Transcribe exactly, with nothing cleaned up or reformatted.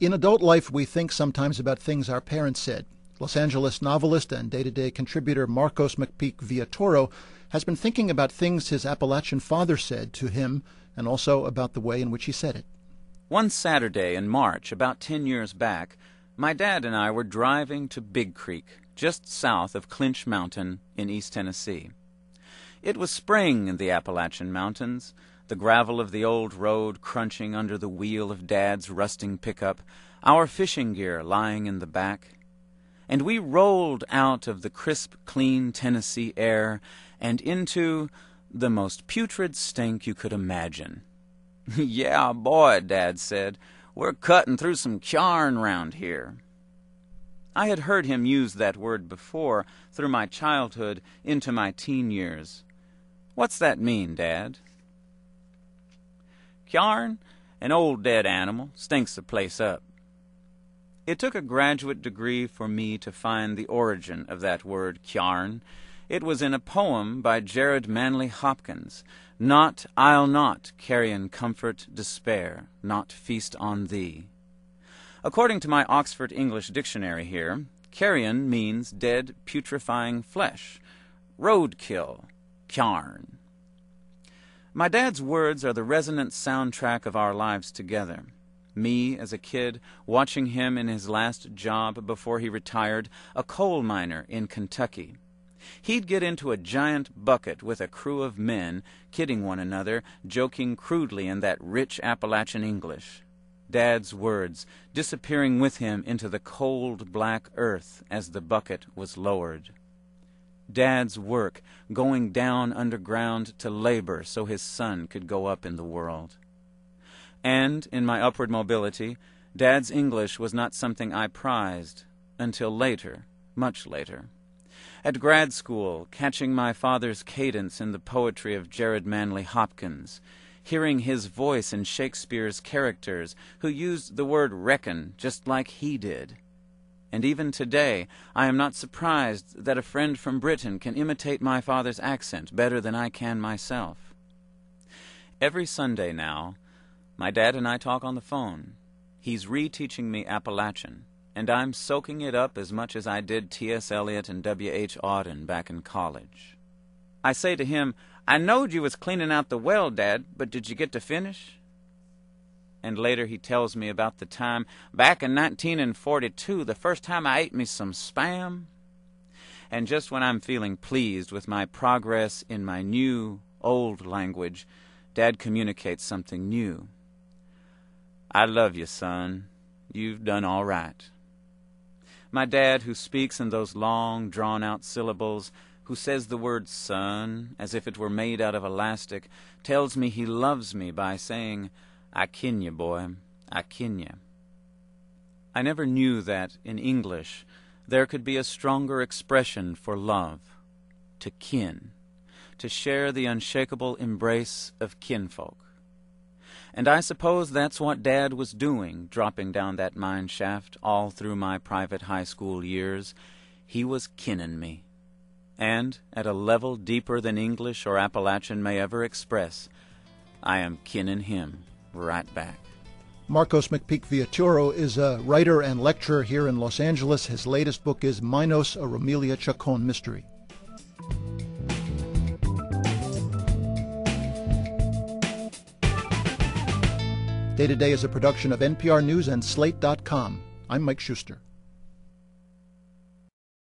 In adult life, we think sometimes about things our parents said. Los Angeles novelist and day-to-day contributor Marcos McPeak Villatoro has been thinking about things his Appalachian father said to him, and also about the way in which he said it. One Saturday in March, about ten years back, my dad and I were driving to Big Creek, just south of Clinch Mountain in East Tennessee. It was spring in the Appalachian Mountains, the gravel of the old road crunching under the wheel of Dad's rusting pickup, our fishing gear lying in the back. And we rolled out of the crisp, clean Tennessee air and into the most putrid stink you could imagine. "Yeah, boy," Dad said, "we're cutting through some kyarn round here." I had heard him use that word before, through my childhood into my teen years. "What's that mean, Dad?" "Kyarn, an old dead animal, stinks the place up." It took a graduate degree for me to find the origin of that word kyarn. It was in a poem by Jared Manley Hopkins. "Not, I'll not, carrion comfort, despair, not feast on thee." According to my Oxford English Dictionary here, carrion means dead, putrefying flesh. Roadkill, kyarn. My dad's words are the resonant soundtrack of our lives together. Me, as a kid, watching him in his last job before he retired, a coal miner in Kentucky. He'd get into a giant bucket with a crew of men, kidding one another, joking crudely in that rich Appalachian English. Dad's words disappearing with him into the cold black earth as the bucket was lowered. Dad's work going down underground to labor so his son could go up in the world. And, in my upward mobility, Dad's English was not something I prized until later, much later. At grad school, catching my father's cadence in the poetry of Jared Manley Hopkins, hearing his voice in Shakespeare's characters who used the word reckon just like he did. And even today, I am not surprised that a friend from Britain can imitate my father's accent better than I can myself. Every Sunday now, my dad and I talk on the phone. He's reteaching me Appalachian, and I'm soaking it up as much as I did T S Eliot and W H Auden back in college. I say to him, "I knowed you was cleaning out the well, Dad, but did you get to finish?" And later he tells me about the time, back in nineteen forty-two, the first time I ate me some Spam. And just when I'm feeling pleased with my progress in my new, old language, Dad communicates something new. "I love you, son. You've done all right." My dad, who speaks in those long, drawn-out syllables, who says the word son as if it were made out of elastic, tells me he loves me by saying, "I kin you, boy, I kin you." I never knew that, in English, there could be a stronger expression for love, to kin, to share the unshakable embrace of kinfolk. And I suppose that's what Dad was doing, dropping down that mine shaft all through my private high school years. He was kinnin' me. And, at a level deeper than English or Appalachian may ever express, I am kinnin' him right back. Marcos McPeak Villatoro is a writer and lecturer here in Los Angeles. His latest book is Minos, a Romelia Chacon Mystery. Day to Day is a production of N P R News and Slate dot com. I'm Mike Schuster.